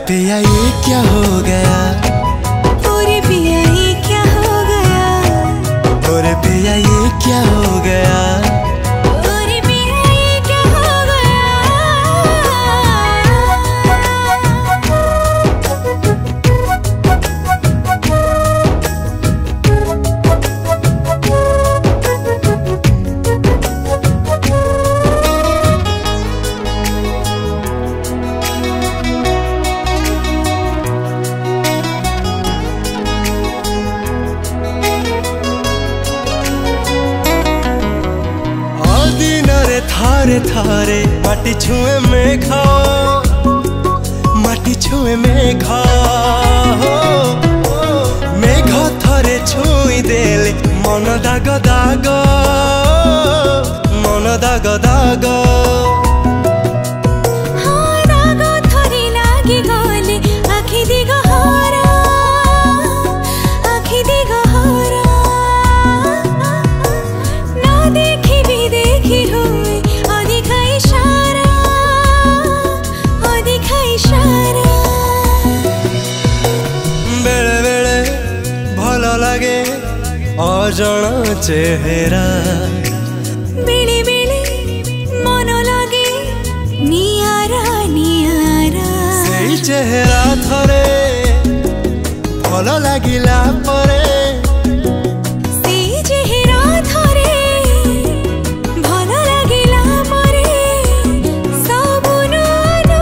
पिया ये क्या हो गया, ओरे पिया ये क्या हो गया, ओरे पिया ये क्या हो गया, ओरे पिया ये क्या हो गया। थारे थारे माटी छुए मेघा, माटी छुए मेघा, मेघ थरे छुई देले मन दाग दाग, मन दाग दाग। हाँ दाग थरे लागी गले आखि दिगहरा, आखि दिगहरा। ना देखी भी देखी हुए बेले बेले भल लगे अजण चेहरा, बेले बेले मन लगे नियारा नियारा। सेई चेहरा थरे भल लागिला परे, सेई चेहरा थरे भल लागिला परे सबु नाना।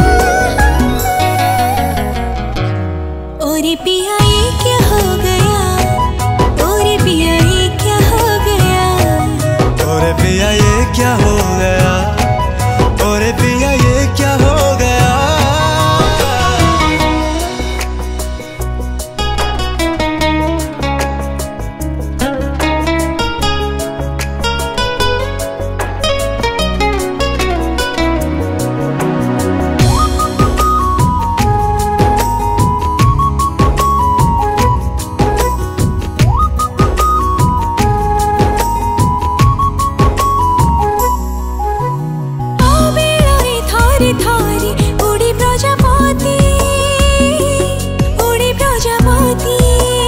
ओरे पिया ये क्या हो गया, ओरे पिया ये क्या हो गया, ओरे पिया ये क्या हो गया, ओरे पिया ये क्या हो गया। थारी उड़ी प्रजापति, उड़ी प्रजापति,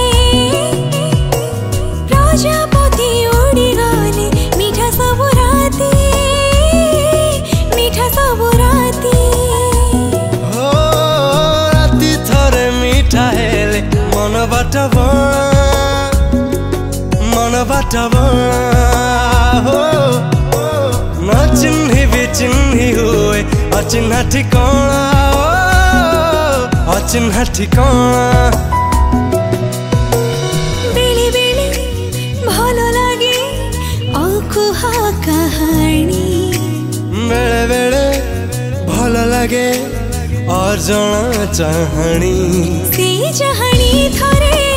प्रजापति उड़ी गले मीठा सब राती, मीठा सब राती। हो राती थरे मीठा हेले मन बाटबा, मन बाटबा। हो न चिन्ही भी चिन्ही हुए अचिन्हा ठिकाना, अचिन्हा ठिकाना। बेले बेले भल लगे अकुहा कहानी, बेले बेले भल लगे अजण चाहणी, से चाहणी थरे